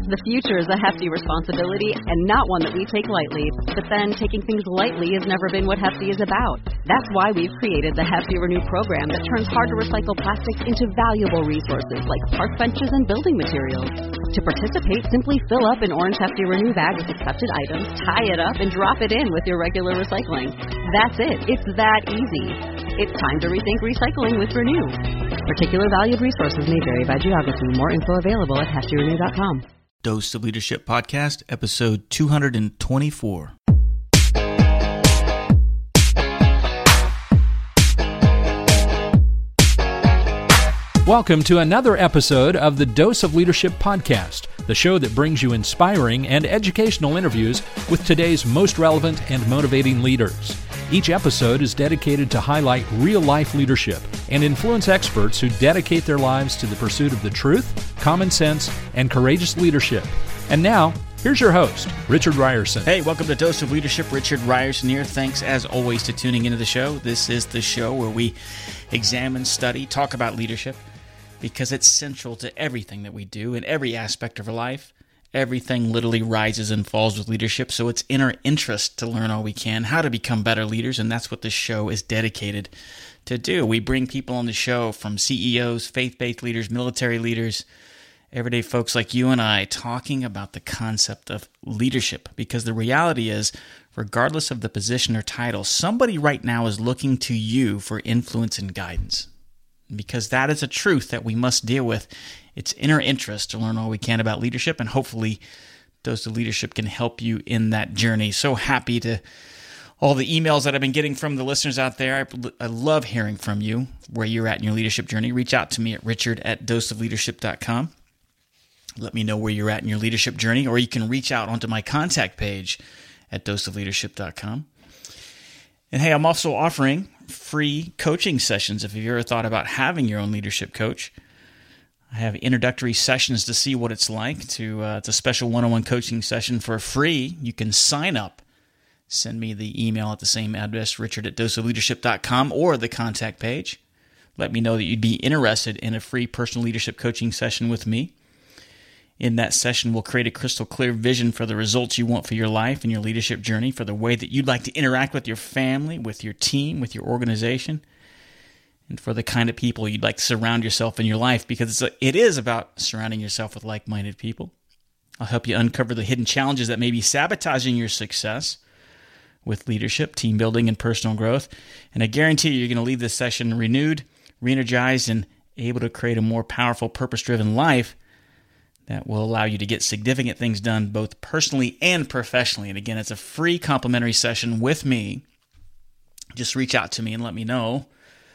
The future is a hefty responsibility and not one that we take lightly. But then, taking things lightly has never been what Hefty is about. That's why we've created the Hefty Renew program that turns hard-to-recycle plastics into valuable resources like park benches and building materials. To participate, simply fill up an orange Hefty Renew bag with accepted items, tie it up, and drop it in with your regular recycling. That's it. It's that easy. It's time to rethink recycling with Renew. Particular valued resources may vary by geography. More info available at heftyrenew.com. Dose of Leadership Podcast, episode 224. Welcome to another episode of the Dose of Leadership Podcast, the show that brings you inspiring and educational interviews with today's most relevant and motivating leaders. Each episode is dedicated to highlight real-life leadership and influence experts who dedicate their lives to the pursuit of the truth, common sense, and courageous leadership. And now, here's your host, Richard Ryerson. Hey, welcome to Dose of Leadership. Richard Ryerson here. Thanks, as always, to tuning into the show. This is the show where we examine, study, talk about leadership, because it's central to everything that we do in every aspect of our life. Everything literally rises and falls with leadership, so it's in our interest to learn all we can, how to become better leaders, and that's what this show is dedicated to do. We bring people on the show from CEOs, faith-based leaders, military leaders, everyday folks like you and I talking about the concept of leadership, because the reality is, regardless of the position or title, somebody right now is looking to you for influence and guidance. Because that is a truth that we must deal with. It's in our interest to learn all we can about leadership, and hopefully Dose of Leadership can help you in that journey. So happy to all the emails that I've been getting from the listeners out there. I love hearing from you, where you're at in your leadership journey. Reach out to me at richard@doseofleadership.com. Let me know where you're at in your leadership journey, or you can reach out onto my contact page at doseofleadership.com. And hey, I'm also offering free coaching sessions if you've ever thought about having your own leadership coach. I have introductory sessions to see what it's like. It's a special one-on-one coaching session for free. You can sign up. Send me the email at the same address, richard@doseofleadership.com, or the contact page. Let me know that you'd be interested in a free personal leadership coaching session with me. In that session, we'll create a crystal clear vision for the results you want for your life and your leadership journey, for the way that you'd like to interact with your family, with your team, with your organization, and for the kind of people you'd like to surround yourself in your life, because it is about surrounding yourself with like-minded people. I'll help you uncover the hidden challenges that may be sabotaging your success with leadership, team building, and personal growth. And I guarantee you're going to leave this session renewed, re-energized, and able to create a more powerful, purpose-driven life that will allow you to get significant things done both personally and professionally. And again, it's a free complimentary session with me. Just reach out to me and let me know,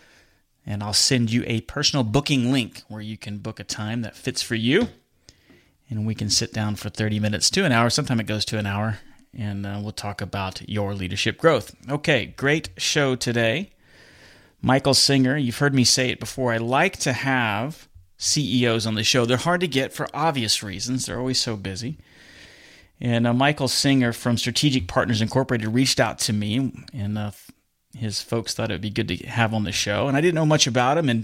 and I'll send you a personal booking link where you can book a time that fits for you, and we can sit down for 30 minutes to an hour. Sometimes it goes to an hour, and we'll talk about your leadership growth. Okay, great show today. Michael Singer, you've heard me say it before. I like to have CEOs on the show. They're hard to get for obvious reasons. They're always so busy. And Michael Singer from Strategic Partners Incorporated reached out to me, and his folks thought it would be good to have on the show. And I didn't know much about him.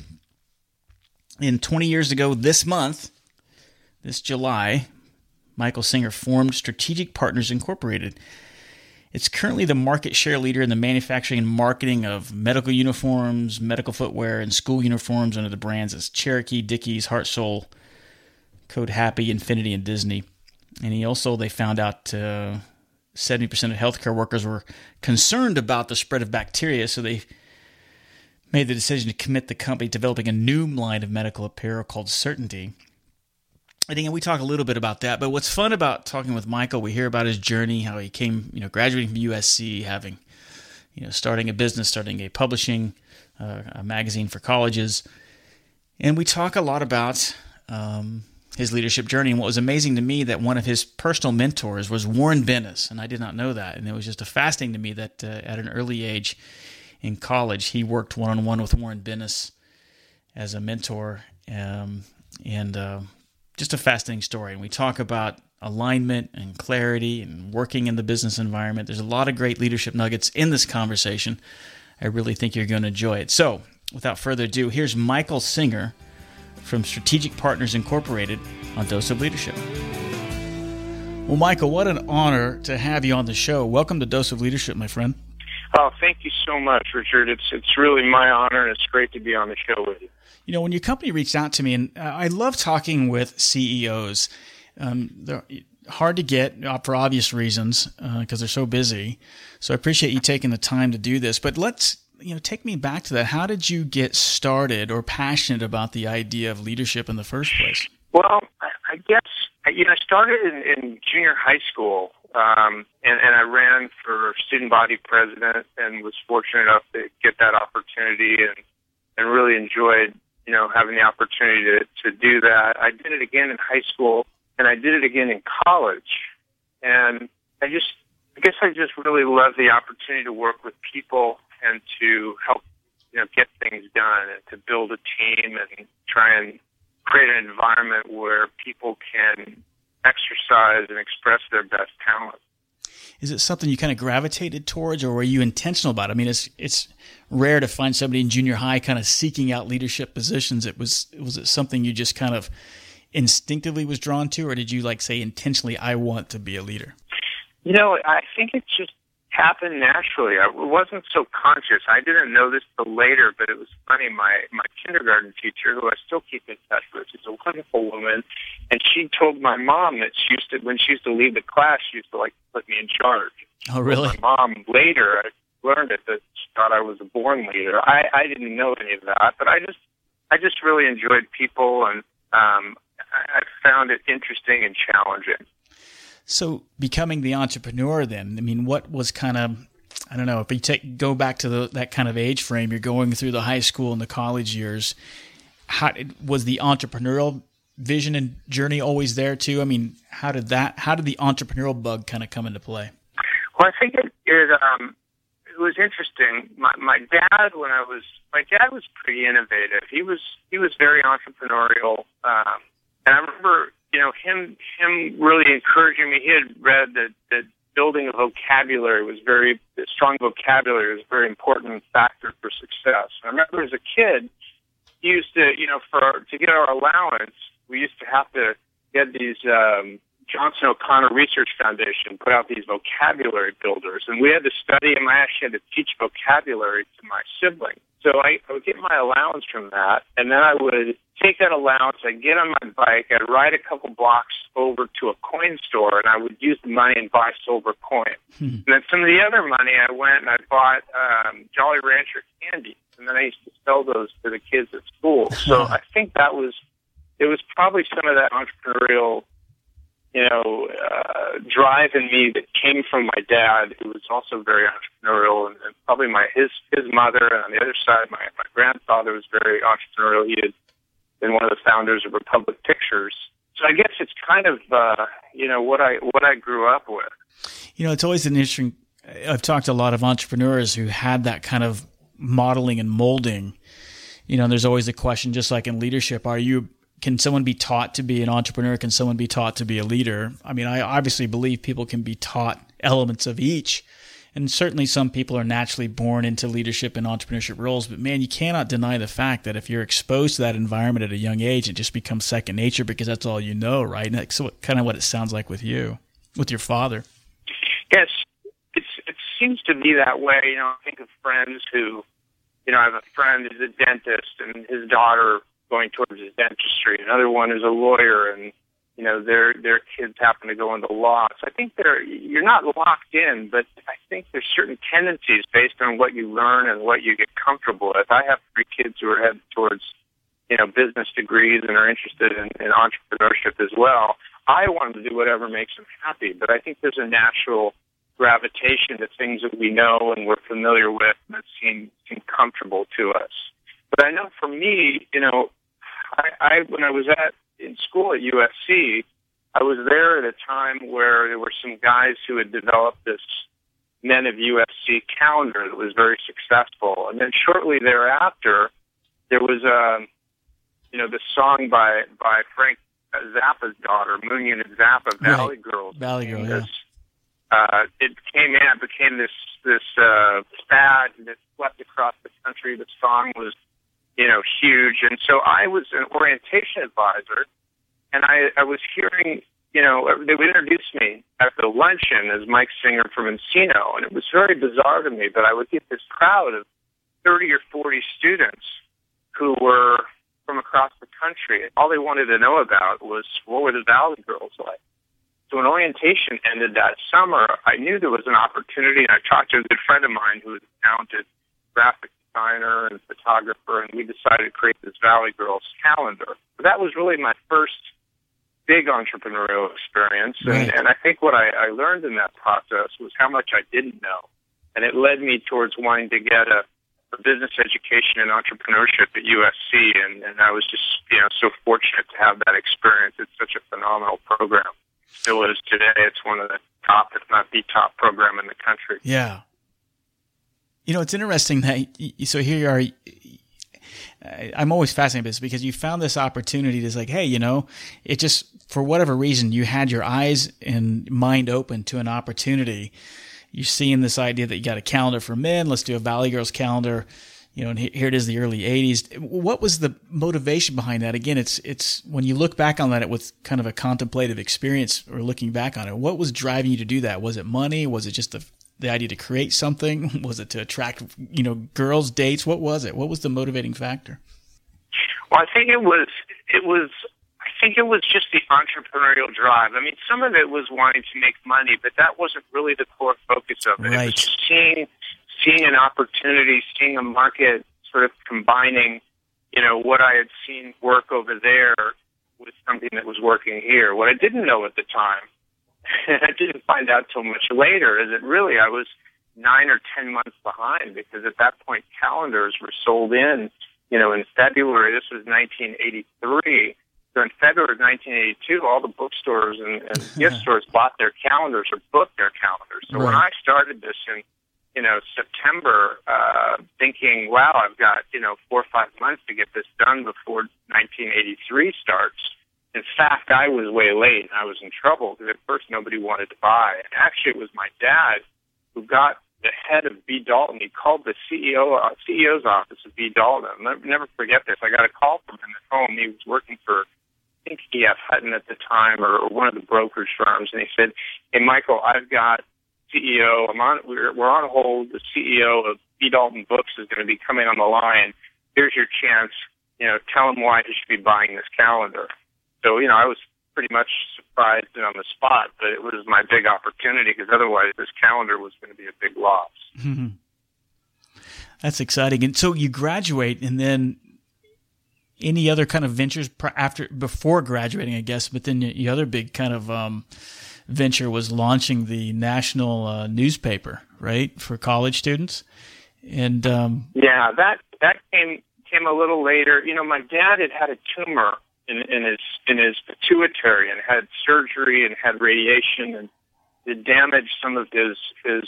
And 20 years ago this month, this July, Michael Singer formed Strategic Partners Incorporated. It's currently the market share leader in the manufacturing and marketing of medical uniforms, medical footwear, and school uniforms under the brands as Cherokee, Dickies, Hartsol, Code Happy, Infinity, and Disney. And they found out 70% of healthcare workers were concerned about the spread of bacteria, so they made the decision to commit the company to developing a new line of medical apparel called Certainty. And again, we talk a little bit about that, but what's fun about talking with Michael, we hear about his journey, how he came, graduating from USC, having, starting a business, starting a publishing, a magazine for colleges. And we talk a lot about his leadership journey. And what was amazing to me, that one of his personal mentors was Warren Bennis, and I did not know that. And it was just fascinating to me that at an early age in college, he worked one-on-one with Warren Bennis as a mentor, just a fascinating story. And we talk about alignment and clarity and working in the business environment. There's a lot of great leadership nuggets in this conversation. I really think you're going to enjoy it. So, without further ado, here's Michael Singer from Strategic Partners Incorporated on Dose of Leadership. Well, Michael, what an honor to have you on the show. Welcome to Dose of Leadership, my friend. Oh, thank you so much, Richard. It's really my honor, and it's great to be on the show with you. You know, when your company reached out to me, and I love talking with CEOs. They're hard to get for obvious reasons because they're so busy. So I appreciate you taking the time to do this. But let's, take me back to that. How did you get started or passionate about the idea of leadership in the first place? Well, I guess, I started in junior high school, and I ran for student body president and was fortunate enough to get that opportunity and really enjoyed, having the opportunity to do that. I did it again in high school, and I did it again in college. And I guess I just really love the opportunity to work with people and to help, get things done and to build a team and try and create an environment where people can exercise and express their best talent. Is it something you kind of gravitated towards, or were you intentional about it? I mean, it's rare to find somebody in junior high kind of seeking out leadership positions. Was it something you just kind of instinctively was drawn to, or did you say intentionally, I want to be a leader? I think it just happened naturally. I wasn't so conscious. I didn't know this till later, but it was funny. My kindergarten teacher, who I still keep in touch with, is a wonderful woman, and she told my mom that when she used to leave the class, she used to put me in charge. Oh, really? My mom later, I learned it that she thought I was a born leader. I didn't know any of that, but I just really enjoyed people, and I found it interesting and challenging. So becoming the entrepreneur then, I mean, what was kind of, I don't know, if you go back to that kind of age frame, you're going through the high school and the college years, was the entrepreneurial vision and journey always there too? I mean, how did the entrepreneurial bug kind of come into play? Well, I think it was interesting. My dad was pretty innovative. He was very entrepreneurial, and I remember him really encouraging me. He had read that building a vocabulary strong vocabulary was a very important factor for success. I remember as a kid, he used to, to get our allowance, we used to have to get these Johnson O'Connor Research Foundation put out these vocabulary builders, and we had to study them. I actually had to teach vocabulary to my siblings. So I would get my allowance from that, and then I would take that allowance, I'd get on my bike, I'd ride a couple blocks over to a coin store, and I would use the money and buy silver coins. And then some of the other money, I went and I bought Jolly Rancher candy, and then I used to sell those to the kids at school. So I think it was probably some of that entrepreneurial drive in me that came from my dad, who was also very entrepreneurial, and probably his mother, and on the other side, my grandfather was very entrepreneurial. He had been one of the founders of Republic Pictures. So I guess it's kind of what I grew up with. It's always an interesting. I've talked to a lot of entrepreneurs who had that kind of modeling and molding. There's always a question, just like in leadership, can someone be taught to be an entrepreneur? Can someone be taught to be a leader? I mean, I obviously believe people can be taught elements of each. And certainly some people are naturally born into leadership and entrepreneurship roles. But man, you cannot deny the fact that if you're exposed to that environment at a young age, it just becomes second nature because that's all you know, right? And that's kind of what it sounds like with you, with your father. Yes, it seems to be that way. I think of friends who, I have a friend who's a dentist, and his daughter going towards his dentistry. Another one is a lawyer, and their kids happen to go into law. So I think you're not locked in, but I think there's certain tendencies based on what you learn and what you get comfortable with. I have 3 kids who are headed towards business degrees and are interested in entrepreneurship as well. I want them to do whatever makes them happy, but I think there's a natural gravitation to things that we know and we're familiar with that seem comfortable to us. But I know for me, I when I was in school at USC, I was there at a time where there were some guys who had developed this Men of USC calendar that was very successful. And then shortly thereafter, there was the song by Frank Zappa's daughter, Moon Unit Zappa, Valley Girls. Valley Girl, yeah. It became this fad that swept across the country. The song was huge. And so I was an orientation advisor, and I was hearing they would introduce me at the luncheon as Mike Singer from Encino, and it was very bizarre to me, but I would get this crowd of 30 or 40 students who were from across the country. All they wanted to know about was, what were the Valley Girls like? So when orientation ended that summer, I knew there was an opportunity, and I talked to a good friend of mine who was a talented graphic designer and photographer, and we decided to create this Valley Girls calendar. But that was really my first big entrepreneurial experience, and I think what I learned in that process was how much I didn't know, and it led me towards wanting to get a business education and entrepreneurship at USC, and I was just so fortunate to have that experience. It's such a phenomenal program. Still is today. It's one of the top, if not the top program in the country. Yeah. It's interesting that, so here you are, I'm always fascinated by this because you found this opportunity to like, hey, it just, for whatever reason, you had your eyes and mind open to an opportunity. You're seeing this idea that you got a calendar for men. Let's do a Valley Girls calendar. And here it is, the early 80s. What was the motivation behind that? Again, it's when you look back on that with kind of a contemplative experience or looking back on it, what was driving you to do that? Was it money? Was it just the idea to create something? Was it to attract, girls, dates? What was it? What was the motivating factor? Well, I think it was just the entrepreneurial drive. I mean, some of it was wanting to make money, but that wasn't really the core focus of it. Right. It was just seeing an opportunity, seeing a market sort of combining, what I had seen work over there with something that was working here. What I didn't know at the time, and I didn't find out till much later, is that really I was 9 or 10 months behind, because at that point calendars were sold in February. This was 1983. So in February of 1982, all the bookstores and gift stores bought their calendars or booked their calendars. So when I started this in September, thinking, wow, I've got 4 or 5 months to get this done before 1983 starts. In fact, I was way late, and I was in trouble because at first nobody wanted to buy. And actually, it was my dad who got the head of B. Dalton. He called the CEO's office of B. Dalton. I'll never forget this. I got a call from him at home. He was working for, I think, E.F. Hutton at the time, or one of the brokerage firms. And he said, hey, Michael, I've got CEO. We're on hold. The CEO of B. Dalton Books is going to be coming on the line. Here's your chance. Tell him why he should be buying this calendar. So, I was pretty much surprised and on the spot, but it was my big opportunity, because otherwise this calendar was going to be a big loss. Mm-hmm. That's exciting. And so you graduate, and then any other kind of ventures before graduating, I guess, but then the other big kind of venture was launching the national newspaper, right, for college students. And yeah, that came a little later. My dad had a tumor in his pituitary, and had surgery and had radiation, and it damaged some of his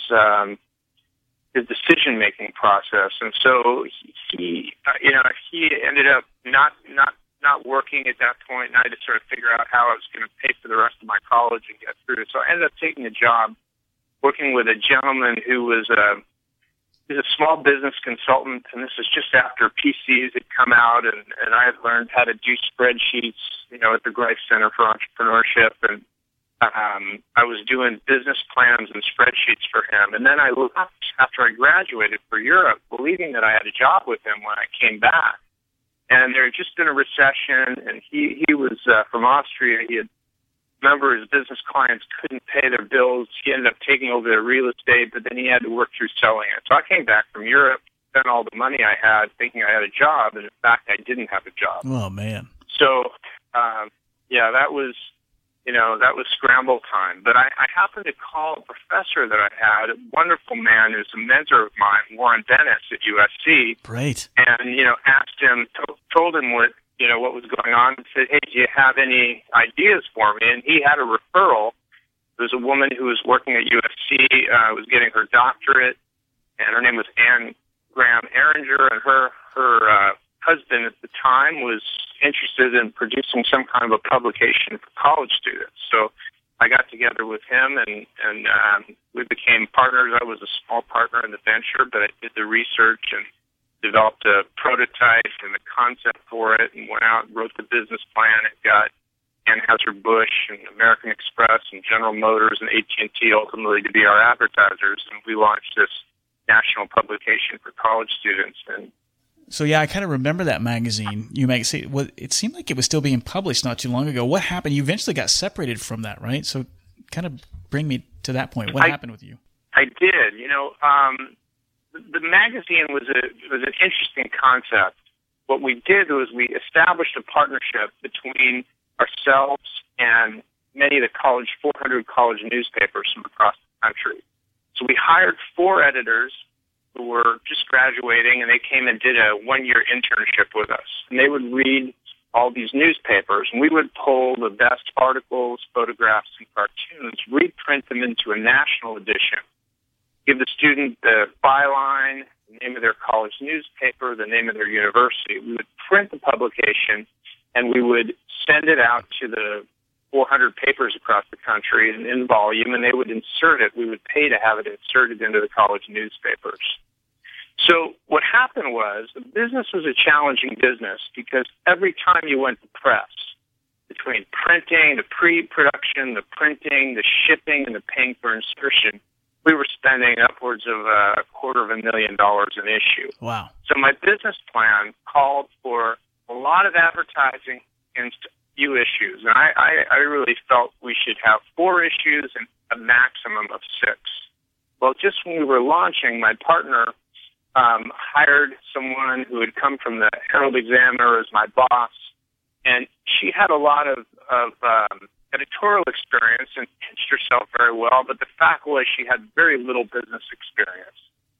decision making process. And so he ended up not working at that point, and I had to sort of figure out how I was going to pay for the rest of my college and get through it. So I ended up taking a job working with a gentleman who was he's a small business consultant, and this is just after PCs had come out, and I had learned how to do spreadsheets, at the Greif Center for Entrepreneurship, and I was doing business plans and spreadsheets for him. And then I left after I graduated for Europe, believing that I had a job with him when I came back. And there had just been a recession, and he was from Austria. He had a number of his business clients couldn't pay their bills. He ended up taking over their real estate, but then he had to work through selling it. So I came back from Europe, spent all the money I had, thinking I had a job, and in fact, I didn't have a job. Oh, man. So, that was scramble time. But I happened to call a professor that I had, a wonderful man who's a mentor of mine, Warren Dennis at USC. Great. And, asked him, told him what was going on, and said, hey, do you have any ideas for me? And he had a referral. There was a woman who was working at USC, was getting her doctorate, and her name was Anne Graham Ehringer, and her husband at the time was interested in producing some kind of a publication for college students. So I got together with him, and we became partners. I was a small partner in the venture, but I did the research and developed a prototype and a concept for it, and went out and wrote the business plan and got Anheuser-Busch and American Express and General Motors and AT&T ultimately to be our advertisers, and we launched this national publication for college students. And so, yeah, I kind of remember that magazine. You might say, well, it seemed like it was still being published not too long ago. What happened? You eventually got separated from that, right? So kind of bring me to that point. What happened with you? I did. The magazine was an interesting concept. What we did was we established a partnership between ourselves and many of the 400 college newspapers from across the country. So we hired 4 editors who were just graduating, and they came and did a 1-year internship with us. And they would read all these newspapers, and we would pull the best articles, photographs, and cartoons, reprint them into a national edition, give the student the byline, the name of their college newspaper, the name of their university. We would print the publication, and we would send it out to the 400 papers across the country in volume, and they would insert it. We would pay to have it inserted into the college newspapers. So what happened was the business was a challenging business because every time you went to press, between printing, the pre-production, the printing, the shipping, and the paying for insertion, we were spending upwards of $250,000 an issue. Wow. So my business plan called for a lot of advertising and few issues. And I really felt we should have 4 issues and a maximum of 6. Well, just when we were launching, my partner hired someone who had come from the Herald Examiner as my boss, and she had a lot of editorial experience and pitched herself very well, but the fact was she had very little business experience.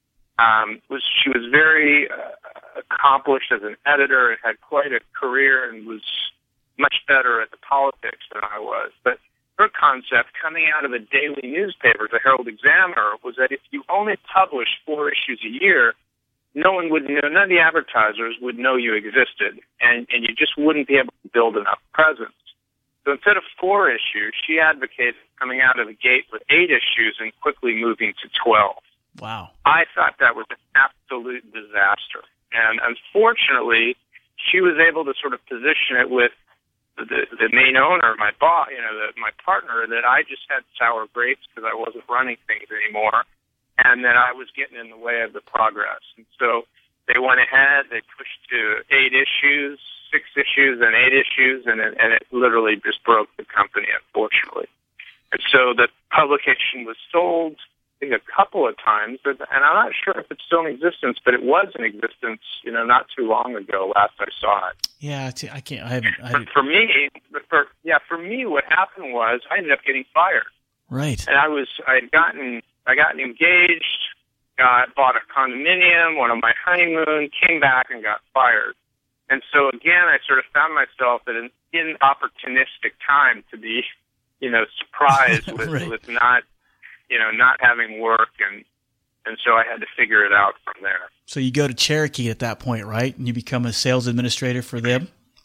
She was very accomplished as an editor and had quite a career and was much better at the politics than I was. But her concept coming out of the daily newspaper, the Herald Examiner, was that if you only published 4 issues a year, no one would know, none of the advertisers would know you existed, and you just wouldn't be able to build enough presence. So instead of 4 issues, she advocated coming out of the gate with 8 issues and quickly moving to 12. Wow. I thought that was an absolute disaster. And unfortunately, she was able to sort of position it with the main owner, my boss, my partner, that I just had sour grapes because I wasn't running things anymore, and that I was getting in the way of the progress. And so they went ahead, they pushed to 8 issues, 6 issues, and 8 issues, and it literally just broke the company, unfortunately. And so the publication was sold, I think, a couple of times, and I'm not sure if it's still in existence, but it was in existence, not too long ago. Last I saw it. Yeah, I can't. But for me, what happened was I ended up getting fired. Right. And I had gotten engaged, bought a condominium, went on my honeymoon, came back and got fired. And so again, I sort of found myself at an inopportunistic time to be, surprised with, right. with not having work, and so I had to figure it out from there. So you go to Cherokee at that point, right? And you become a sales administrator for them?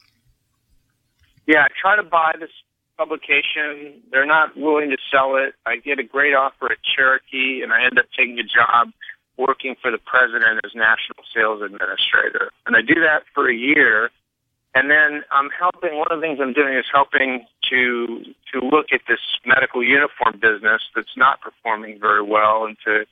Yeah, I try to buy this publication. They're not willing to sell it. I get a great offer at Cherokee, and I end up taking a job working for the president as national sales administrator. And I do that for a year, and then I'm helping. One of the things I'm doing is helping to look at this medical uniform business that's not performing very well, and to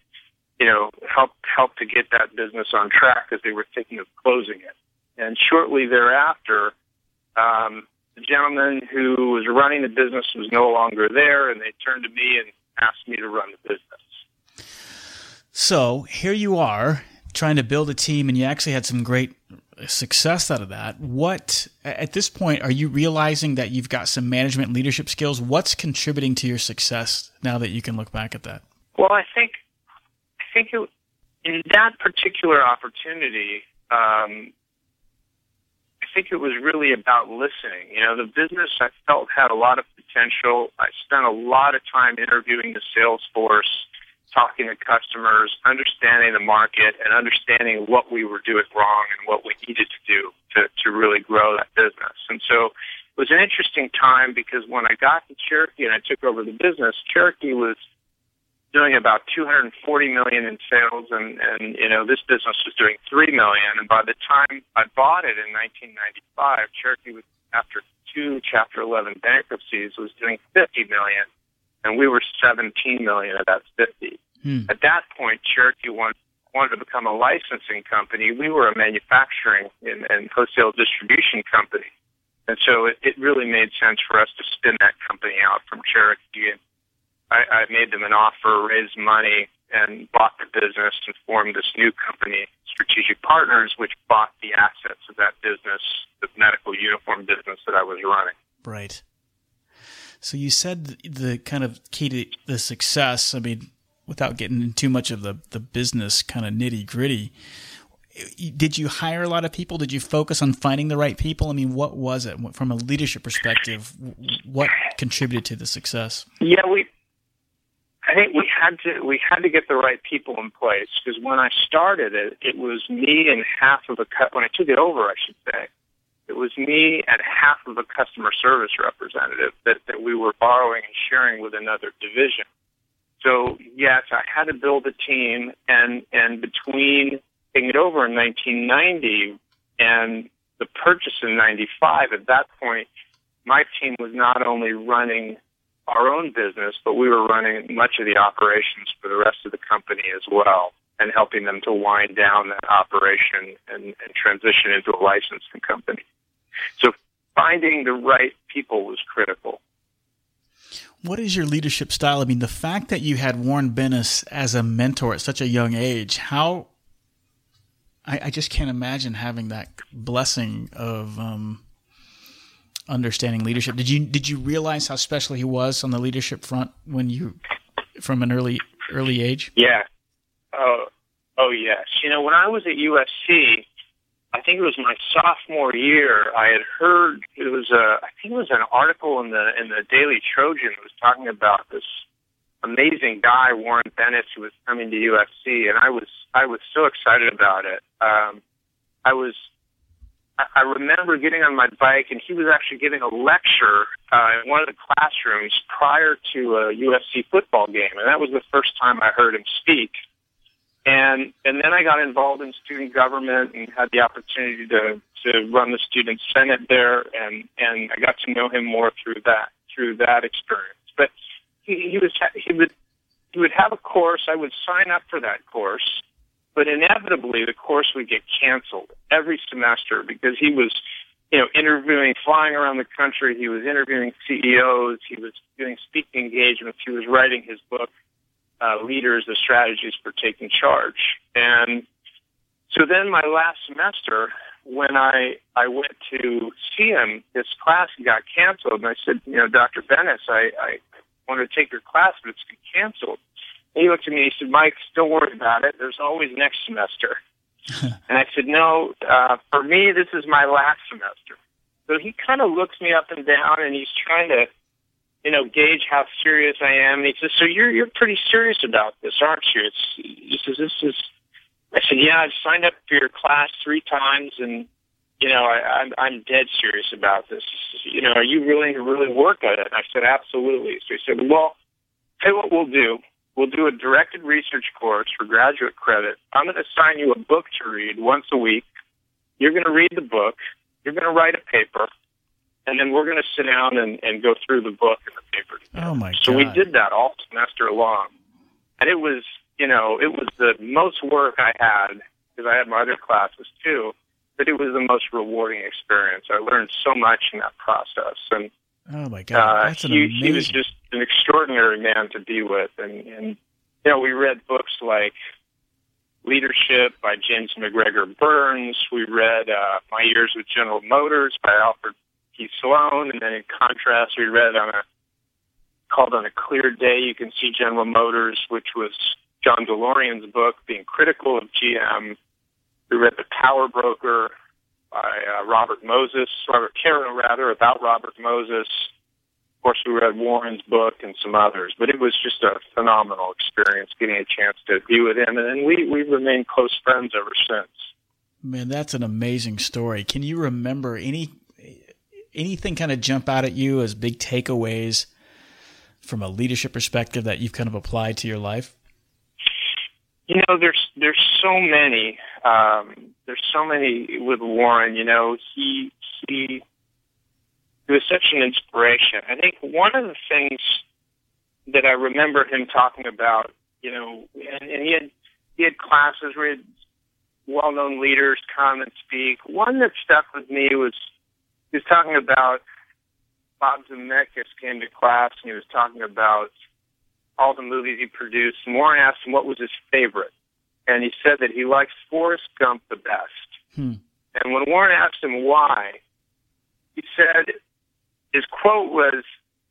help to get that business on track because they were thinking of closing it. And shortly thereafter, the gentleman who was running the business was no longer there, and they turned to me and asked me to run the business. So here you are trying to build a team, and you actually had some great success out of that. What, at this point, are you realizing that you've got some management leadership skills? What's contributing to your success now that you can look back at that? Well, I think in that particular opportunity, I think it was really about listening. The business I felt had a lot of potential. I spent a lot of time interviewing the sales force, talking to customers, understanding the market, and understanding what we were doing wrong and what we needed to do to really grow that business. And so it was an interesting time because when I got to Cherokee and I took over the business, Cherokee was doing about $240 million in sales, and this business was doing $3 million. And by the time I bought it in 1995, Cherokee was after 2 Chapter 11 bankruptcies, was doing $50 million, and we were $17 million of that 50. At that point, Cherokee wanted to become a licensing company. We were a manufacturing and wholesale distribution company. And so it really made sense for us to spin that company out from Cherokee. And I made them an offer, raised money, and bought the business and formed this new company, Strategic Partners, which bought the assets of that business, the medical uniform business that I was running. Right. So you said the kind of key to the success, I mean, without getting into too much of the business kind of nitty-gritty, did you hire a lot of people? Did you focus on finding the right people? I mean, what was it from a leadership perspective? What contributed to the success? Yeah, I think we had to get the right people in place, because when I started it was me and when I took it over, I should say, it was me and half of a customer service representative that we were borrowing and sharing with another division. So yes, I had to build a team, and between taking it over in 1990 and the purchase in 95, at that point, my team was not only running our own business, but we were running much of the operations for the rest of the company as well, and helping them to wind down that operation and transition into a licensing company. So finding the right people was critical. What is your leadership style? I mean, the fact that you had Warren Bennis as a mentor at such a young age, I just can't imagine having that blessing of understanding leadership. Did you realize how special he was on the leadership front from an early age? Yeah. Oh yes. When I was at USC, I think it was my sophomore year, I had heard I think it was an article in the Daily Trojan that was talking about this amazing guy, Warren Bennis, who was coming to USC, and I was so excited about it. I remember getting on my bike, and he was actually giving a lecture in one of the classrooms prior to a USC football game, and that was the first time I heard him speak. And then I got involved in student government and had the opportunity to run the student senate there, and I got to know him more through that experience. But he would have a course. I would sign up for that course, but inevitably the course would get canceled every semester because he was, interviewing, flying around the country. He was interviewing CEOs. He was doing speaking engagements. He was writing his book, Leaders, the Strategies for Taking Charge. And so then my last semester, when I went to see him, this class got canceled. And I said, Dr. Bennis, I want to take your class, but it's canceled. And he looked at me and he said, Mike, don't worry about it. There's always next semester. And I said, no, for me, this is my last semester. So he kind of looks me up and down, and he's trying to, gauge how serious I am. And he says, so you're pretty serious about this, aren't you? He says, I said, yeah, I've signed up for your class 3 times, and, I'm dead serious about this. He says, are you willing to really work at it? And I said, absolutely. So he said, well, tell you what we'll do. We'll do a directed research course for graduate credit. I'm going to assign you a book to read once a week. You're going to read the book. You're going to write a paper. And then we're going to sit down and go through the book and the paper together. Oh, my God. So we did that all semester long. And it was, it was the most work I had, because I had my other classes too, but it was the most rewarding experience. I learned so much in that process. And oh, my God. That's he was just an extraordinary man to be with. And we read books like Leadership by James McGregor Burns. We read My Years with General Motors by Alfred P. Sloan. And then in contrast, we read called On a Clear Day, You Can See General Motors, which was John DeLorean's book, being critical of GM. We read The Power Broker by Robert Caro, about Robert Moses. Of course, we read Warren's book and some others, but it was just a phenomenal experience getting a chance to be with him, and then we've remained close friends ever since. Man, that's an amazing story. Can you remember anything kind of jump out at you as big takeaways from a leadership perspective that you've kind of applied to your life? There's so many. There's so many with Warren. He he was such an inspiration. I think one of the things that I remember him talking about, and he had classes where he had well-known leaders come and speak. One that stuck with me was he was talking about Bob Zemeckis came to class, and he was talking about all the movies he produced. And Warren asked him what was his favorite, and he said that he likes Forrest Gump the best. And when Warren asked him why, he said his quote was,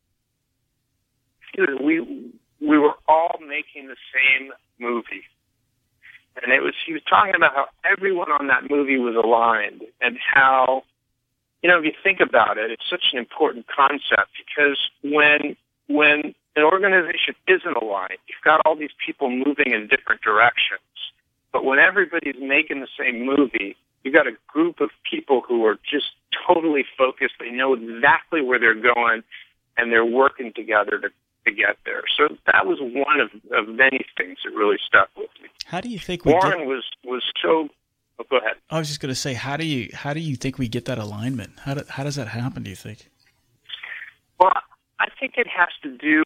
we were all making the same movie. And he was talking about how everyone on that movie was aligned, and how, if you think about it, it's such an important concept, because when an organization isn't aligned, you've got all these people moving in different directions. But when everybody's making the same movie, you've got a group of people who are just totally focused. They know exactly where they're going, and they're working together to get there. So that was one of many things that really stuck with me. How do you think Warren was so? Oh, go ahead. I was just going to say, how do you think we get that alignment? How does that happen? Do you think? Well, I think it has to do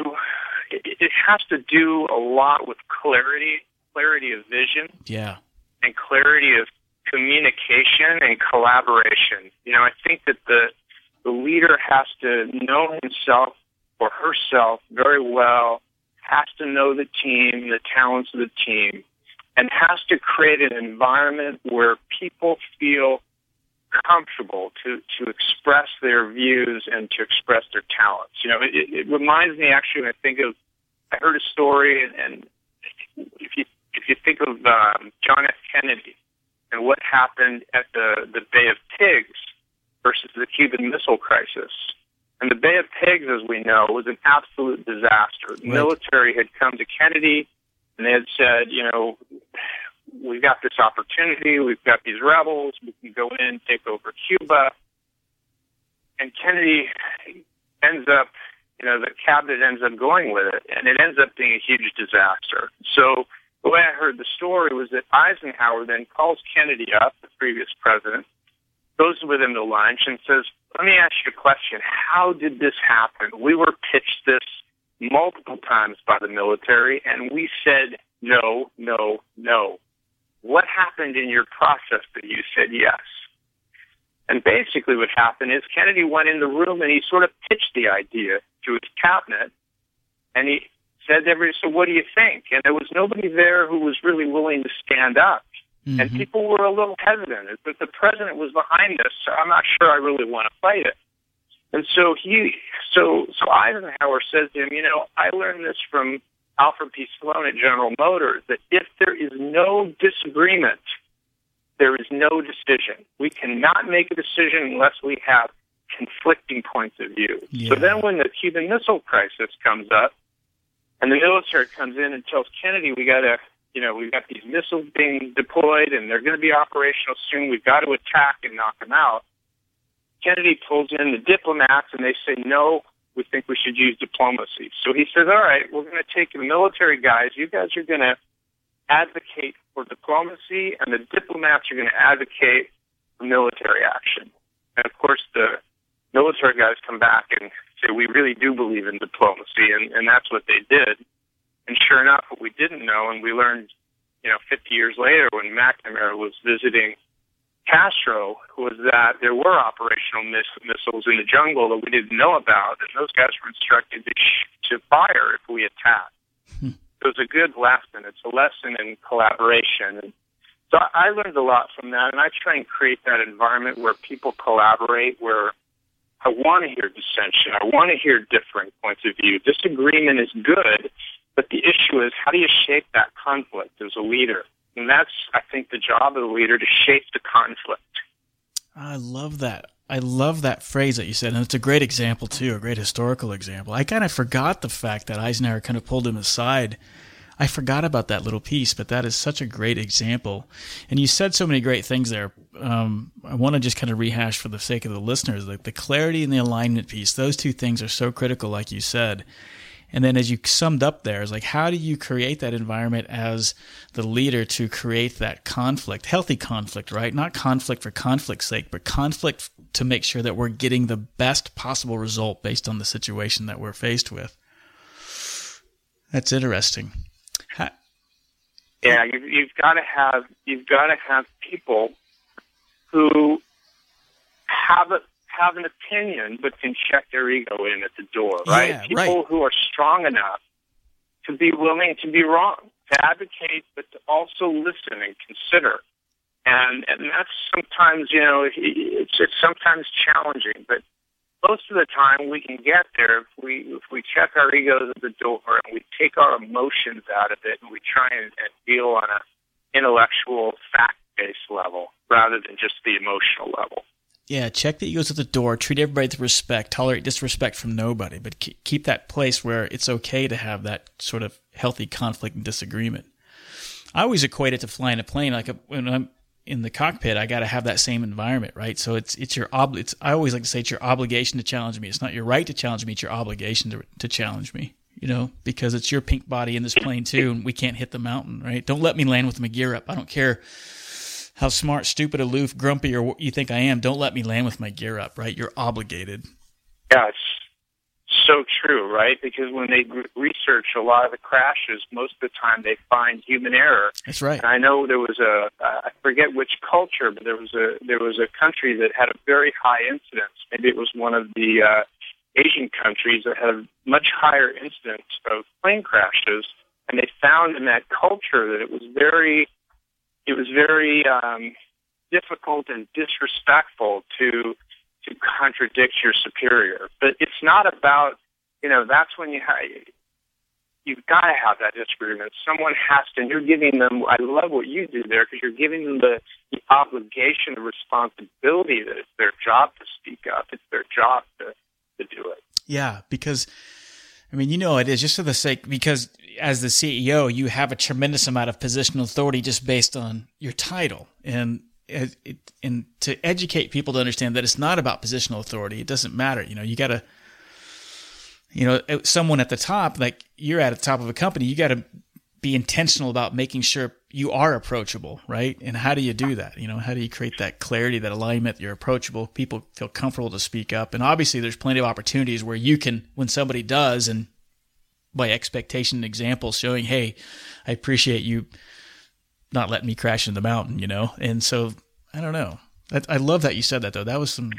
a lot with clarity of vision. Yeah. And clarity of communication and collaboration. I think that the leader has to know himself or herself very well, has to know the team, the talents of the team, and has to create an environment where people feel comfortable to express their views and to express their talents. It reminds me, actually, I heard a story, and if you think of John F. Kennedy and what happened at the Bay of Pigs versus the Cuban Missile Crisis. And the Bay of Pigs, as we know, was an absolute disaster. The military had come to Kennedy, and they had said, we've got this opportunity, we've got these rebels, we can go in, take over Cuba. And Kennedy ends up, the cabinet ends up going with it, and it ends up being a huge disaster. So the way I heard the story was that Eisenhower then calls Kennedy up, the previous president, goes with him to lunch and says, let me ask you a question. How did this happen? We were pitched this multiple times by the military, and we said no, no, no. What happened in your process that you said yes? And basically what happened is Kennedy went in the room and he sort of pitched the idea to his cabinet, and he said to everybody, so what do you think? And there was nobody there who was really willing to stand up. Mm-hmm. And people were a little hesitant. But the president was behind us, so I'm not sure I really want to fight it. And so Eisenhower says to him, I learned this from Alfred P. Sloan at General Motors, that if there is no disagreement, there is no decision. We cannot make a decision unless we have conflicting points of view. Yeah. So then when the Cuban Missile Crisis comes up, and the military comes in and tells Kennedy, we've got these missiles being deployed, and they're going to be operational soon. We've got to attack and knock them out. Kennedy pulls in the diplomats, and they say, no, we think we should use diplomacy. So he says, all right, we're going to take the military guys. You guys are going to advocate for diplomacy, and the diplomats are going to advocate for military action. And, of course, the military guys come back and say, we really do believe in diplomacy, and that's what they did. And sure enough, what we didn't know, and we learned, 50 years later when McNamara was visiting Castro, was that there were operational missiles in the jungle that we didn't know about, and those guys were instructed to fire if we attacked. It was a good lesson. It's a lesson in collaboration. And so I learned a lot from that, and I try and create that environment where people collaborate, where I want to hear dissension. I want to hear different points of view. Disagreement is good, but the issue is, how do you shape that conflict as a leader? And that's, I think, the job of the leader, to shape the conflict. I love that. I love that phrase that you said, and it's a great example, too, a great historical example. I kind of forgot the fact that Eisenhower kind of pulled him aside. I forgot about that little piece, but that is such a great example. And you said so many great things there. I want to just kind of rehash for the sake of the listeners, like the clarity and the alignment piece. Those two things are so critical, like you said. And then as you summed up there, is like, how do you create that environment as the leader to create that conflict, healthy conflict, right? Not conflict for conflict's sake, but conflict to make sure that we're getting the best possible result based on the situation that we're faced with. That's interesting. Yeah, you've got to have people who have an opinion but can check their ego in at the door, right? Yeah, people who are strong enough to be willing to be wrong, to advocate, but to also listen and consider. And that's sometimes, it's sometimes challenging, but most of the time we can get there if we check our egos at the door and we take our emotions out of it and we try and deal on an intellectual, fact-based level rather than just the emotional level. Yeah, check the egos at the door, treat everybody with respect, tolerate disrespect from nobody, but keep that place where it's okay to have that sort of healthy conflict and disagreement. I always equate it to flying a plane. Like when I'm in the cockpit, I got to have that same environment, right? So it's your I always like to say it's your obligation to challenge me. It's not your right to challenge me; it's your obligation to challenge me. Because it's your pink body in this plane too, and we can't hit the mountain, right? Don't let me land with my gear up. I don't care how smart, stupid, aloof, grumpy, or what you think I am. Don't let me land with my gear up, right? You're obligated. Yeah, it's so true, right? Because when they research a lot of the crashes, most of the time they find human error. That's right. And I know there was I forget which culture, but there was a country that had a very high incidence. Maybe it was one of the Asian countries that had a much higher incidence of plane crashes, and they found in that culture that it was very difficult and disrespectful to contradict your superior. But it's not about, that's when you've got to have that disagreement. Someone has to, and you're giving them, I love what you do there, because you're giving them the obligation, the responsibility that it's their job to speak up. It's their job to do it. Yeah, because, it is just for the sake, because as the CEO, you have a tremendous amount of positional authority just based on your title. And to educate people to understand that it's not about positional authority. It doesn't matter. You got to, someone at the top, like you're at the top of a company, you got to be intentional about making sure you are approachable, right? And how do you do that? How do you create that clarity, that alignment? You're approachable. People feel comfortable to speak up. And obviously there's plenty of opportunities where you can, when somebody does, and by expectation and example showing, hey, I appreciate you not letting me crash into the mountain, And so, I don't know. I love that you said that, though. That was some...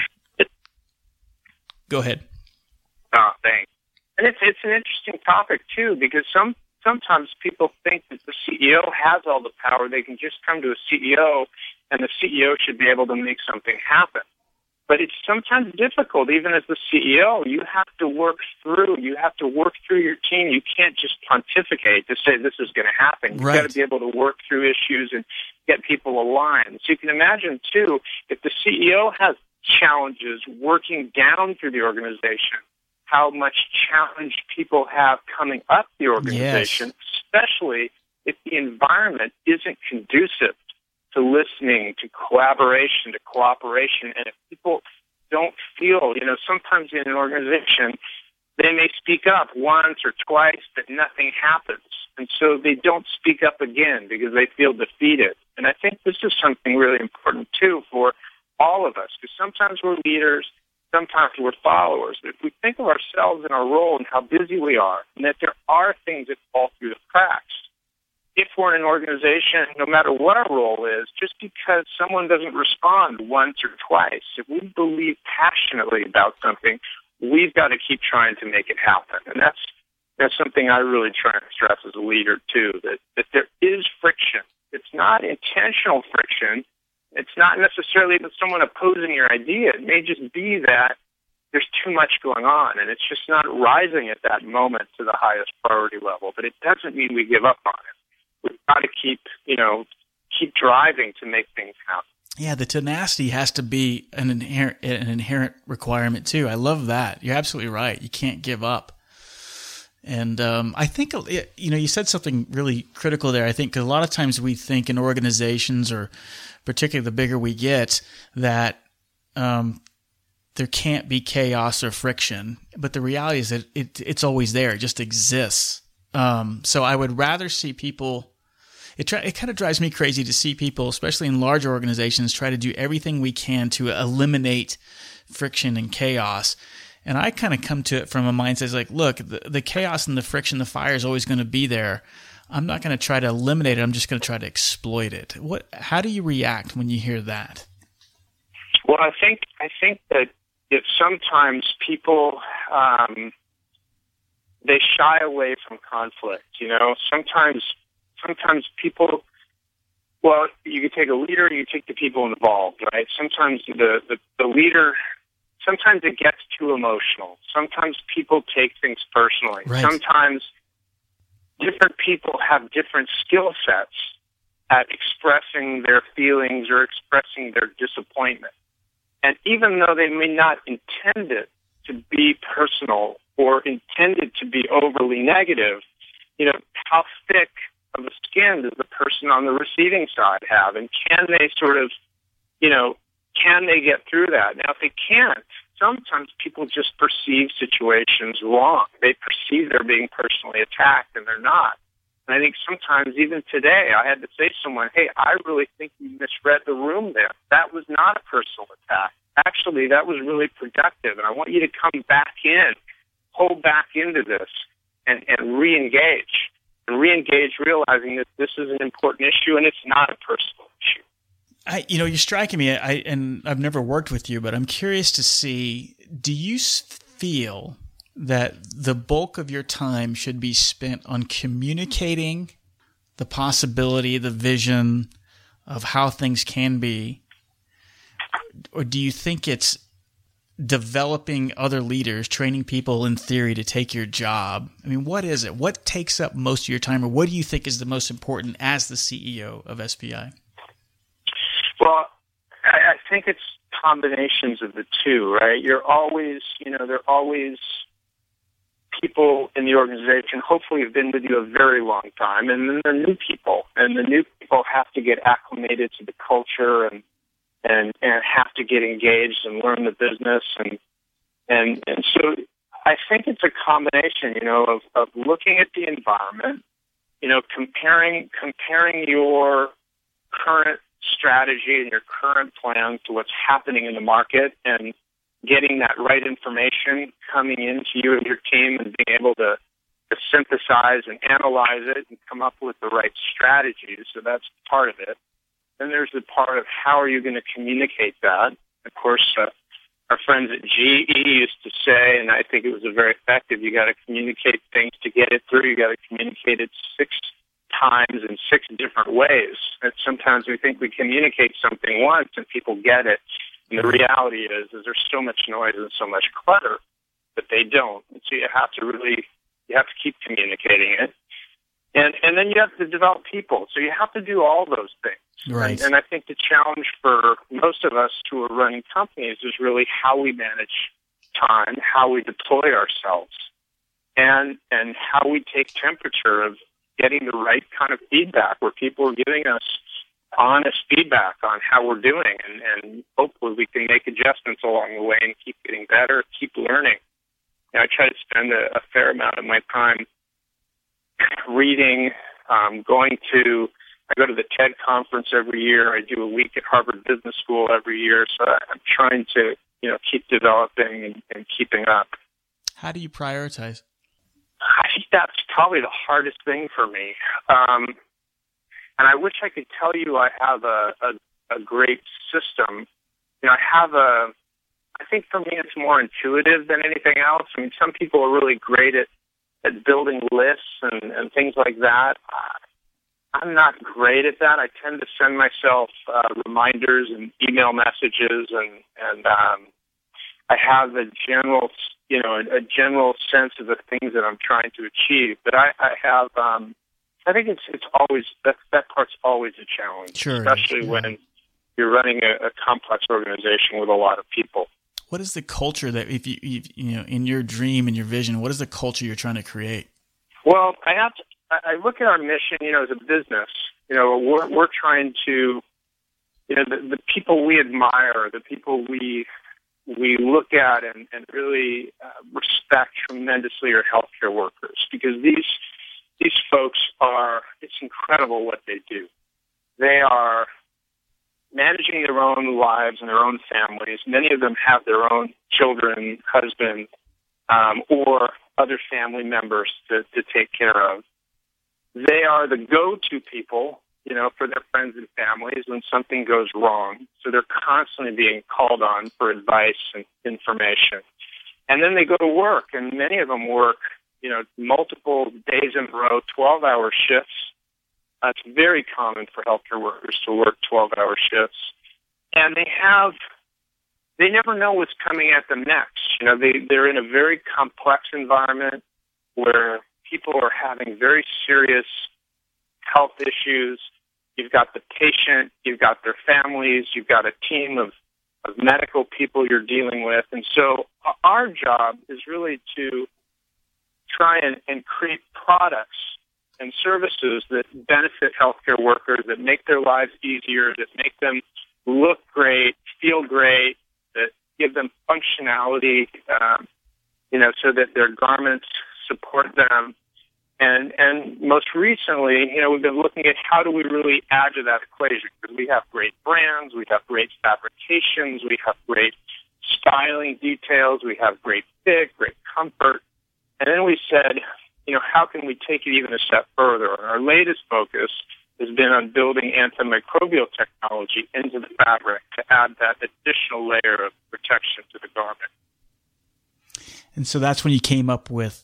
Go ahead. Oh, thanks. And it's an interesting topic, too, because sometimes people think that the CEO has all the power. They can just come to a CEO, and the CEO should be able to make something happen. But it's sometimes difficult, even as the CEO. You have to work through your team. You can't just pontificate to say this is going to happen. You've got to be able to work through issues and get people aligned. So you can imagine, too, if the CEO has challenges working down through the organization, how much challenge people have coming up the organization, especially if the environment isn't conducive to listening, to collaboration, to cooperation. And if people don't feel, sometimes in an organization, they may speak up once or twice, but nothing happens. And so they don't speak up again because they feel defeated. And I think this is something really important, too, for all of us, because sometimes we're leaders, sometimes we're followers. But if we think of ourselves in our role and how busy we are, and that there are things that fall through the cracks, if we're in an organization, no matter what our role is, just because someone doesn't respond once or twice, if we believe passionately about something, we've got to keep trying to make it happen. And that's something I really try and stress as a leader, too, that there is friction. It's not intentional friction. It's not necessarily that someone opposing your idea. It may just be that there's too much going on, and it's just not rising at that moment to the highest priority level. But it doesn't mean we give up on it. We've got to keep driving to make things happen. Yeah, the tenacity has to be an inherent requirement too. I love that. You're absolutely right. You can't give up. And I think, you said something really critical there. I think 'cause a lot of times we think in organizations, or particularly the bigger we get, that there can't be chaos or friction, but the reality is that it's always there. It just exists. So I would rather see people. It kind of drives me crazy to see people, especially in larger organizations, try to do everything we can to eliminate friction and chaos. And I kind of come to it from a mindset like, look, the chaos and the friction, the fire is always going to be there. I'm not going to try to eliminate it. I'm just going to try to exploit it. How do you react when you hear that? Well, I think that if sometimes people they shy away from conflict. Sometimes people. Well, you could take a leader, you take the people involved, right? Sometimes the leader. Sometimes it gets too emotional. Sometimes people take things personally. Right. Sometimes different people have different skill sets at expressing their feelings or expressing their disappointment. And even though they may not intend it to be personal or intended to be overly negative, how thick of a skin does the person on the receiving side have? And can they sort of, can they get through that? Now, if they can't, sometimes people just perceive situations wrong. They perceive they're being personally attacked, and they're not. And I think sometimes, even today, I had to say to someone, hey, I really think you misread the room there. That was not a personal attack. Actually, that was really productive, and I want you to come back in, pull back into this, and re-engage. And re-engage realizing that this is an important issue, and it's not a personal issue. You're striking me, and I've never worked with you, but I'm curious to see, do you feel that the bulk of your time should be spent on communicating the possibility, the vision of how things can be? Or do you think it's developing other leaders, training people in theory to take your job? I mean, what is it? What takes up most of your time, or what do you think is the most important as the CEO of SPI? Well, I think it's combinations of the two, right? You're always, there are always people in the organization, hopefully have been with you a very long time, and then there are new people, and the new people have to get acclimated to the culture and have to get engaged and learn the business, and so I think it's a combination, of looking at the environment, comparing your current strategy and your current plan to what's happening in the market, and getting that right information coming into you and your team, and being able to synthesize and analyze it and come up with the right strategies. So that's part of it. Then there's the part of how are you going to communicate that. Of course, our friends at GE used to say, and I think it was very effective, you got to communicate things to get it through. You got to communicate it 6 times in 6 different ways. And sometimes we think we communicate something once and people get it. And the reality is there's so much noise and so much clutter that they don't. And so you have to keep communicating it. And then you have to develop people. So you have to do all those things. Right. And I think the challenge for most of us who are running companies is really how we manage time, how we deploy ourselves, and how we take temperature of getting the right kind of feedback where people are giving us honest feedback on how we're doing, and hopefully we can make adjustments along the way and keep getting better, keep learning. I try to spend a fair amount of my time reading, I go to the TED conference every year. I do a week at Harvard Business School every year. So I'm trying to, keep developing and keeping up. How do you prioritize? I think that's probably the hardest thing for me. And I wish I could tell you I have a great system. I think for me it's more intuitive than anything else. I mean, some people are really great at building lists and things like that. I'm not great at that. I tend to send myself reminders and email messages, and I have a general sense of the things that I'm trying to achieve. But I think it's always that part's always a challenge, sure, especially when you're running a complex organization with a lot of people. What is the culture that, if you in your dream and your vision, what is the culture you're trying to create? Well, I look at our mission, as a business. We're trying to, the people we admire, the people we we look at and really respect tremendously are healthcare workers, because these folks it's incredible what they do. They are managing their own lives and their own families. Many of them have their own children, husband, or other family members to take care of. They are the go-to people, for their friends and families when something goes wrong. So they're constantly being called on for advice and information. And then they go to work, and many of them work, multiple days in a row, 12-hour shifts. It's very common for healthcare workers to work 12-hour shifts. And they never know what's coming at them next. They're in a very complex environment where people are having very serious health issues. You've got the patient, you've got their families, you've got a team of medical people you're dealing with. And so our job is really to try and create products and services that benefit healthcare workers, that make their lives easier, that make them look great, feel great, that give them functionality, so that their garments support them. And most recently, we've been looking at how do we really add to that equation, because we have great brands, we have great fabrications, we have great styling details, we have great fit, great comfort. And then we said, how can we take it even a step further? And our latest focus has been on building antimicrobial technology into the fabric to add that additional layer of protection to the garment. And so that's when you came up with,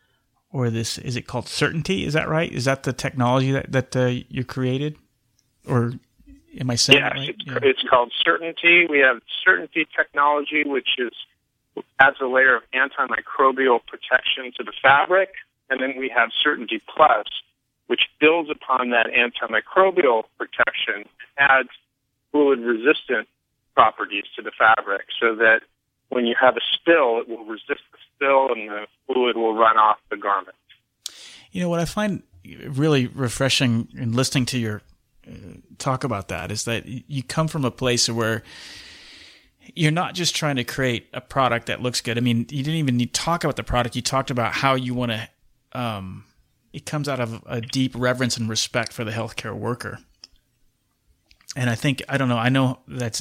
is it called Certainty? Is that right? Is that the technology that you created? Or am I saying that right? It's called Certainty. We have Certainty technology, which adds a layer of antimicrobial protection to the fabric. And then we have Certainty Plus, which builds upon that antimicrobial protection, adds fluid-resistant properties to the fabric so that when you have a spill, it will resist the spill and the fluid will run off the garment. What I find really refreshing in listening to your talk about that is that you come from a place where you're not just trying to create a product that looks good. I mean, you didn't even need to talk about the product. You talked about how you want to it comes out of a deep reverence and respect for the healthcare worker. And I know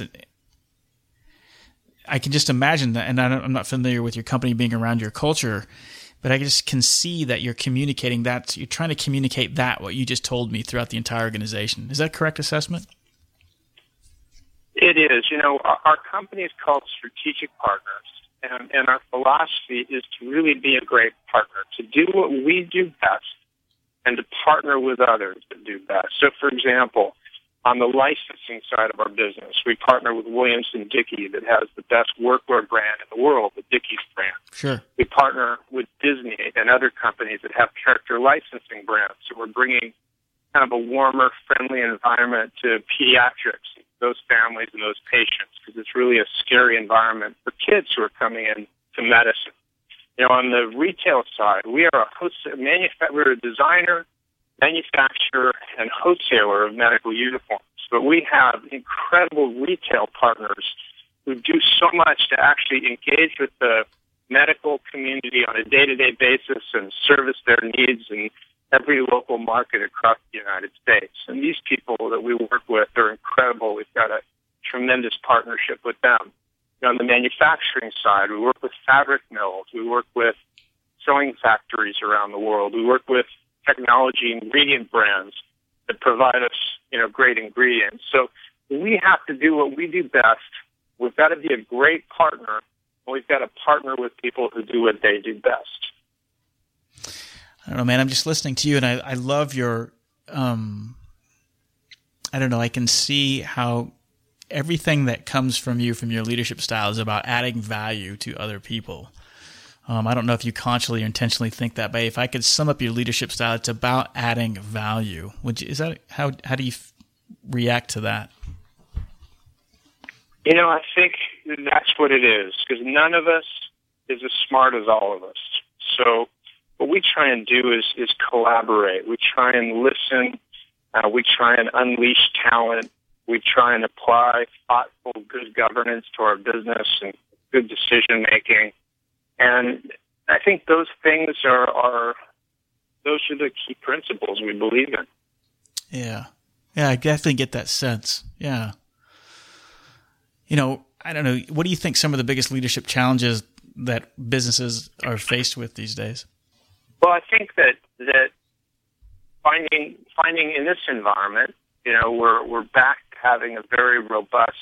I can just imagine that, and I'm not familiar with your company being around your culture, but I just can see that you're communicating that. You're trying to communicate what you just told me throughout the entire organization. Is that a correct assessment? It is. Our company is called Strategic Partners, and our philosophy is to really be a great partner, to do what we do best, and to partner with others that do best. So, for example, on the licensing side of our business, we partner with Williamson-Dickie that has the best workwear brand in the world, the Dickies brand. Sure. We partner with Disney and other companies that have character licensing brands. So we're bringing kind of a warmer, friendly environment to pediatrics, those families and those patients, because it's really a scary environment for kids who are coming in to medicine. On the retail side, we are we're a designer, manufacturer, and wholesaler of medical uniforms. But we have incredible retail partners who do so much to actually engage with the medical community on a day-to-day basis and service their needs in every local market across the United States. And these people that we work with are incredible. We've got a tremendous partnership with them. On the manufacturing side, we work with fabric mills. We work with sewing factories around the world. We work with technology ingredient brands that provide us, great ingredients. So we have to do what we do best. We've got to be a great partner, and we've got to partner with people who do what they do best. I don't know, man. I'm just listening to you, and I love your, I can see how everything that comes from you, from your leadership style, is about adding value to other people. I don't know if you consciously or intentionally think that, but if I could sum up your leadership style, it's about adding value. How do you react to that? I think that's what it is, because none of us is as smart as all of us. So what we try and do is collaborate. We try and listen. We try and unleash talent. We try and apply thoughtful, good governance to our business and good decision making. And I think those things are the key principles we believe in. Yeah. Yeah, I definitely get that sense. Yeah. You know, I don't know, what do you think some of the biggest leadership challenges that businesses are faced with these days? Well, I think that finding in this environment, you know, we're back to having a very robust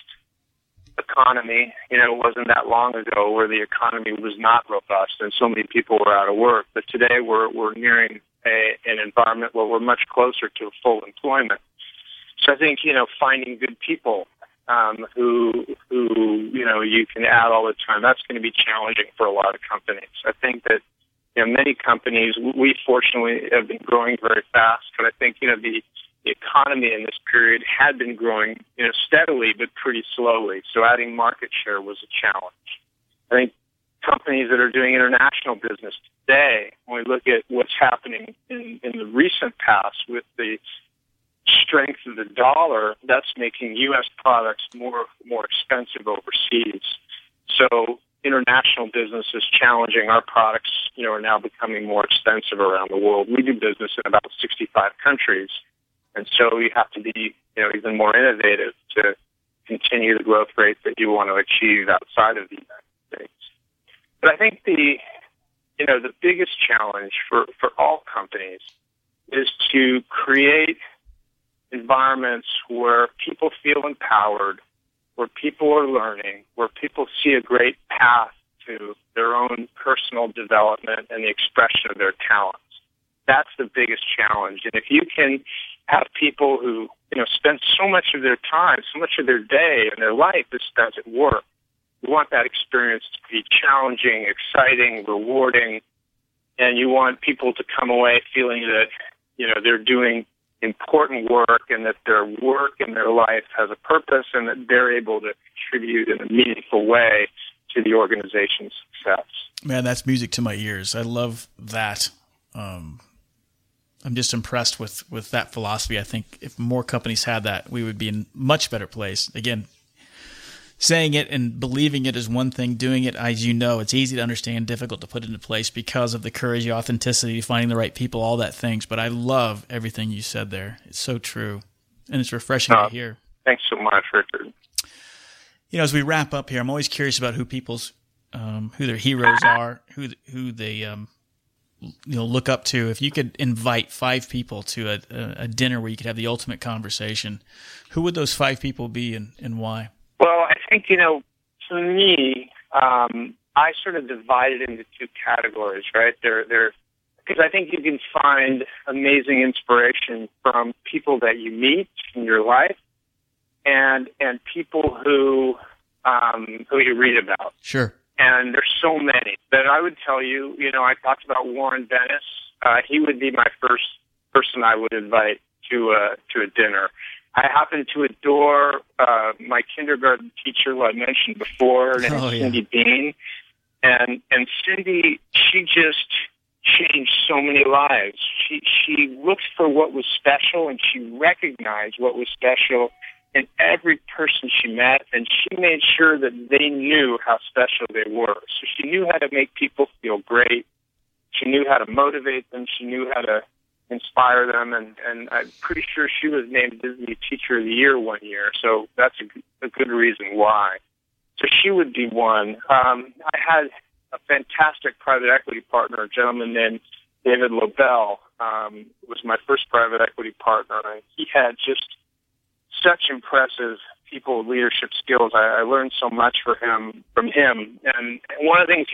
economy. You know, it wasn't that long ago where the economy was not robust and so many people were out of work. But today we're nearing an environment where we're much closer to full employment. So I think, you know, finding good people who you know you can add all the time, that's going to be challenging for a lot of companies. I think that, you know, many companies, we fortunately have been growing very fast, but I think, you know, the economy in this period had been growing, you know, steadily but pretty slowly. So adding market share was a challenge. I think companies that are doing international business today, when we look at what's happening in the recent past with the strength of the dollar, that's making U.S. products more expensive overseas. So international business is challenging. Our products, you know, are now becoming more expensive around the world. We do business in about 65 countries, and so you have to be, you know, even more innovative to continue the growth rate that you want to achieve outside of the United States. But I think the biggest challenge for all companies is to create environments where people feel empowered, where people are learning, where people see a great path to their own personal development and the expression of their talents. That's the biggest challenge. And if you can have people who, you know, spend so much of their time, so much of their day and their life is spent at work, you want that experience to be challenging, exciting, rewarding, and you want people to come away feeling that, you know, they're doing important work and that their work and their life has a purpose and that they're able to contribute in a meaningful way to the organization's success. Man, that's music to my ears. I love that. I'm just impressed with that philosophy. I think if more companies had that, we would be in a much better place. Again, saying it and believing it is one thing. Doing it, as you know, it's easy to understand, difficult to put into place because of the courage, the authenticity, finding the right people, all that things. But I love everything you said there. It's so true, and it's refreshing to hear. Thanks so much, Richard. You know, as we wrap up here, I'm always curious about who people's who their heroes are, who they look up to. If you could invite 5 people to a dinner where you could have the ultimate conversation, who would those 5 people be and why? Well, I think, you know, for me, I sort of divide it into 2 categories, right? Because I think you can find amazing inspiration from people that you meet in your life, and people who you read about. Sure. And there's so many. But I would tell you, you know, I talked about Warren Bennis. He would be my first person I would invite to a dinner. I happen to adore my kindergarten teacher, who I mentioned before, named Cindy Bean. And Cindy, she just changed so many lives. She looked for what was special, and she recognized what was special in every person she met, and she made sure that they knew how special they were. So she knew how to make people feel great. She knew how to motivate them. She knew how to inspire them, and I'm pretty sure she was named Disney Teacher of the Year one year, so that's a good reason why. So she would be one. I had a fantastic private equity partner, a gentleman named David Lobel, was my first private equity partner, and he had just such impressive people leadership skills. I learned so much from him. And one of the things he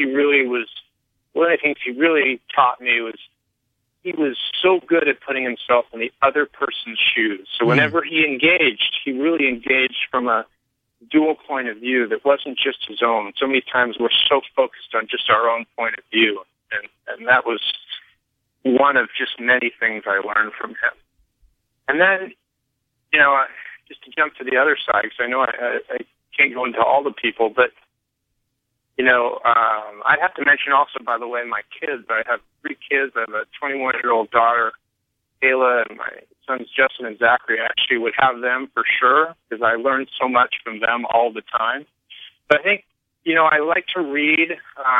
really taught me was he was so good at putting himself in the other person's shoes. So whenever he engaged, he really engaged from a dual point of view that wasn't just his own. So many times we're so focused on just our own point of view. And that was one of just many things I learned from him. And then, you know, just to jump to the other side, because I know I can't go into all the people, but, you know, I'd have to mention also, by the way, my kids. I have 3 kids. I have a 21-year-old daughter, Kayla, and my sons, Justin and Zachary. I actually would have them for sure, because I learned so much from them all the time. But I think, I like to read.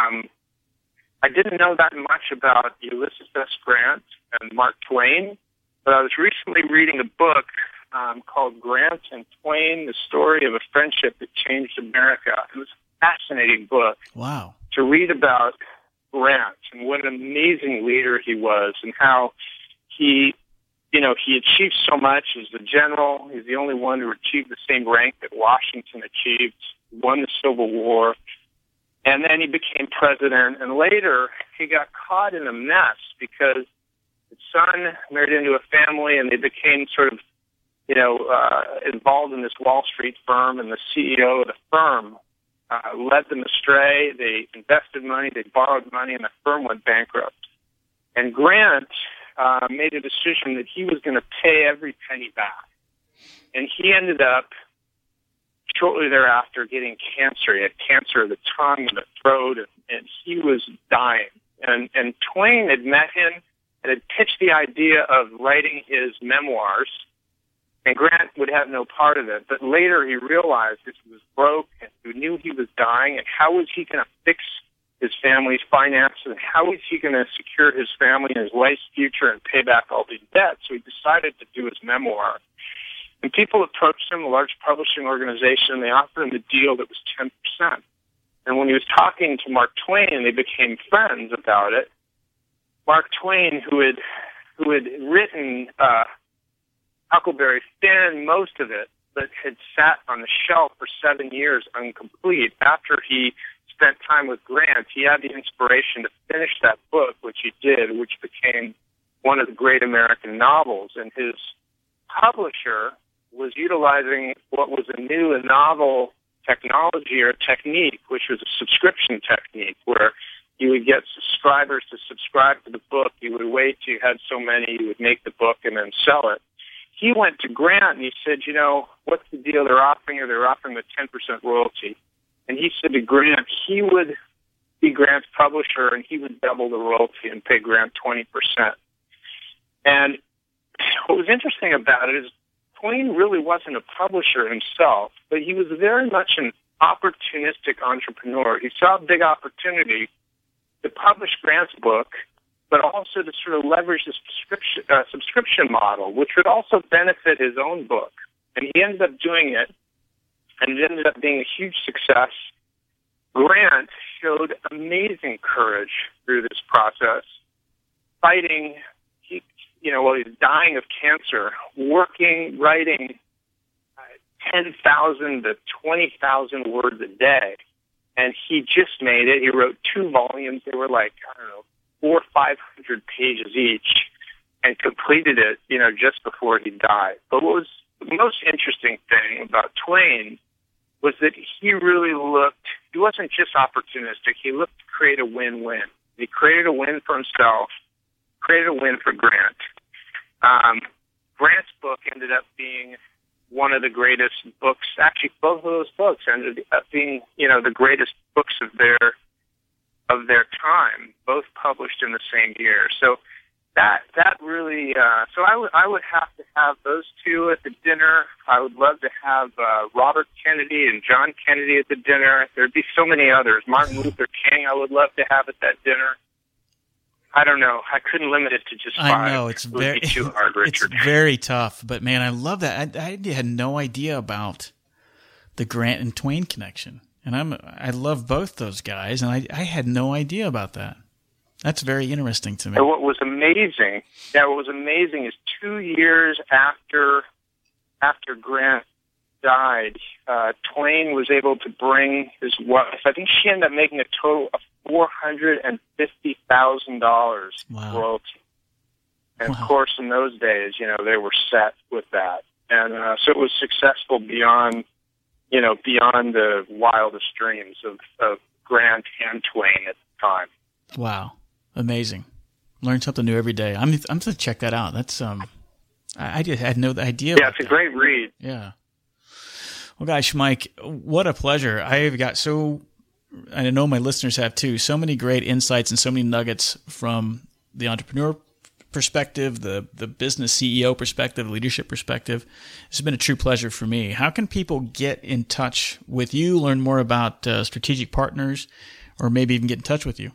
I didn't know that much about Ulysses S. Grant and Mark Twain, but I was recently reading a book called Grant and Twain, The Story of a Friendship That Changed America. It was a fascinating book. Wow. To read about Grant and what an amazing leader he was and how he achieved so much as a general. He's the only one who achieved the same rank that Washington achieved, won the Civil War, and then he became president. And later, he got caught in a mess because his son married into a family, and they became sort of, involved in this Wall Street firm, and the CEO of the firm led them astray. They invested money, they borrowed money, and the firm went bankrupt. And Grant made a decision that he was going to pay every penny back. And he ended up, shortly thereafter, getting cancer. He had cancer of the tongue and the throat, and he was dying. And Twain had met him and had pitched the idea of writing his memoirs, and Grant would have no part of it. But later he realized that he was broke and he knew he was dying, and how was he going to fix his family's finances, and how was he going to secure his family and his wife's future and pay back all these debts? So he decided to do his memoir. And people approached him, a large publishing organization, and they offered him a deal that was 10%. And when he was talking to Mark Twain, and they became friends about it, Mark Twain, who had written Huckleberry Finn, most of it, but had sat on the shelf for 7 years incomplete. After he spent time with Grant, he had the inspiration to finish that book, which he did, which became one of the great American novels. And his publisher was utilizing what was a new and novel technology or technique, which was a subscription technique, where you would get subscribers to subscribe to the book. You would wait till you had so many, you would make the book and then sell it. He went to Grant and he said, what's the deal they're offering? They're offering the 10% royalty. And he said to Grant, he would be Grant's publisher and he would double the royalty and pay Grant 20%. And what was interesting about it is Twain really wasn't a publisher himself, but he was very much an opportunistic entrepreneur. He saw a big opportunity to publish Grant's book, but also to sort of leverage the subscription model, which would also benefit his own book. And he ended up doing it, and it ended up being a huge success. Grant showed amazing courage through this process, fighting, while he was dying of cancer, writing 10,000 to 20,000 words a day. And he just made it. He wrote 2 volumes. They were 400 or 500 pages each, and completed it, just before he died. But what was the most interesting thing about Twain was that he wasn't just opportunistic. He looked to create a win-win. He created a win for himself, created a win for Grant. Grant's book ended up being one of the greatest books. Actually, both of those books ended up being, the greatest books of their time, both published in the same year. So that really, so I would have to have those two at the dinner. I would love to have Robert Kennedy and John Kennedy at the dinner. There'd be so many others. Martin Luther King I would love to have at that dinner. I don't know. I couldn't limit it to just 5. I know it's very too hard, Richard. It's very tough, but man, I love that. I had no idea about the Grant and Twain connection, and I love both those guys, and I had no idea about that. That's very interesting to me. And what was amazing is 2 years after Grant died, Twain was able to bring his wife. I think she ended up making a total of $450,000 royalty. And of course, in those days, they were set with that, and so it was successful beyond the wildest dreams of Grant and Twain at the time. Wow, amazing! Learn something new every day. I'm going to check that out. That's I just had no idea. Yeah, it's a great read. Yeah. Well, gosh, Mike, what a pleasure! I've got and I know my listeners have too, so many great insights and so many nuggets from the entrepreneur perspective, the business CEO perspective, leadership perspective. It's been a true pleasure for me. How can people get in touch with you, learn more about Strategic Partners, or maybe even get in touch with you?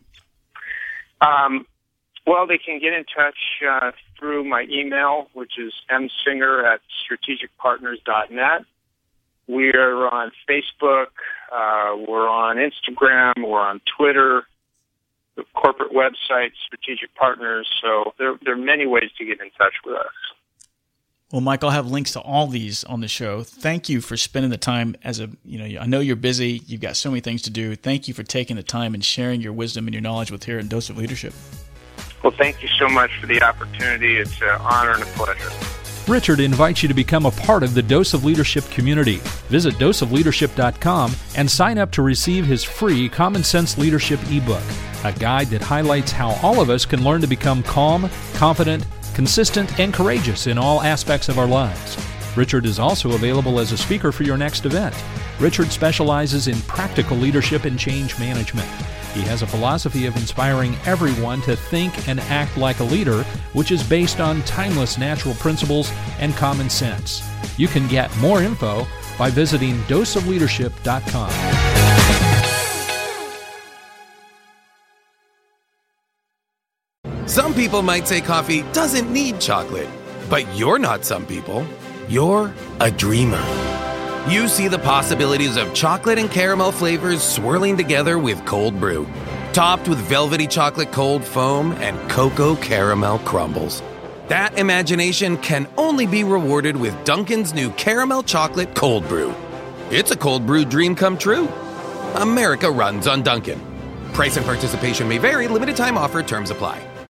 Well, they can get in touch through my email, which is msinger@strategicpartners.net. We're on Facebook. We're on Instagram. We're on Twitter. The corporate website, Strategic Partners. So there are many ways to get in touch with us. Well, Mike, I'll have links to all these on the show. Thank you for spending the time I know you're busy. You've got so many things to do. Thank you for taking the time and sharing your wisdom and your knowledge with here in Dose of Leadership. Well, thank you so much for the opportunity. It's an honor and a pleasure. Richard invites you to become a part of the Dose of Leadership community. Visit doseofleadership.com and sign up to receive his free Common Sense Leadership ebook, a guide that highlights how all of us can learn to become calm, confident, consistent, and courageous in all aspects of our lives. Richard is also available as a speaker for your next event. Richard specializes in practical leadership and change management. He has a philosophy of inspiring everyone to think and act like a leader, which is based on timeless natural principles and common sense. You can get more info by visiting doseofleadership.com. Some people might say coffee doesn't need chocolate, but you're not some people. You're a dreamer. You see the possibilities of chocolate and caramel flavors swirling together with cold brew, topped with velvety chocolate cold foam and cocoa caramel crumbles. That imagination can only be rewarded with Dunkin's new caramel chocolate cold brew. It's a cold brew dream come true. America runs on Dunkin'. Price and participation may vary. Limited time offer. Terms apply.